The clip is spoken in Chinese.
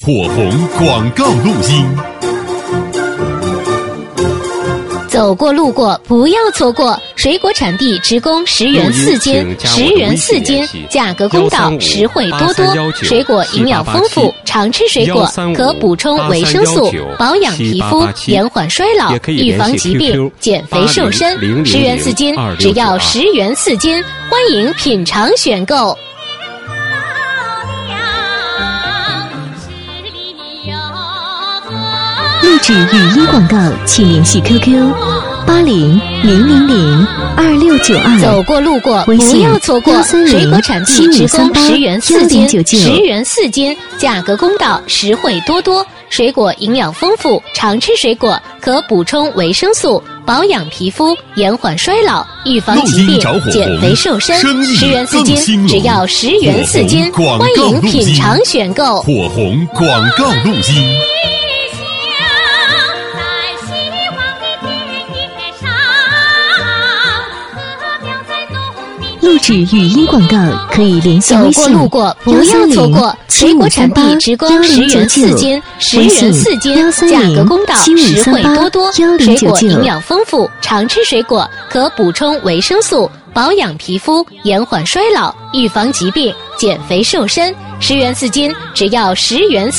火红广告录音。 走过路过不要错过，水果产地直供10元4斤，10元4斤，价格公道，实惠多多。水果营养丰富，常吃水果可补充维生素，保养皮肤，延缓衰老，预防疾病，减肥瘦身。10元4斤，只要10元4斤，欢迎品尝选购。 录制语音广告，请联系 QQ8000026692。 走过路过不要错过，水果产地直供10元4斤，10元4斤，价格公道，实惠多多。水果营养丰富，常吃水果可补充维生素，保养皮肤，延缓衰老，预防疾病，减肥瘦身。10元4斤，只要10元4斤，欢迎品尝选购。 火红广告录音。 录制语音广告可以联系微信。 走过路过不要错过，水果产地直供10元4斤，10元4斤，价格公道，实惠多多。水果营养丰富，常吃水果可补充维生素，保养皮肤，延缓衰老，预防疾病，减肥瘦身。10元4斤，只要10元4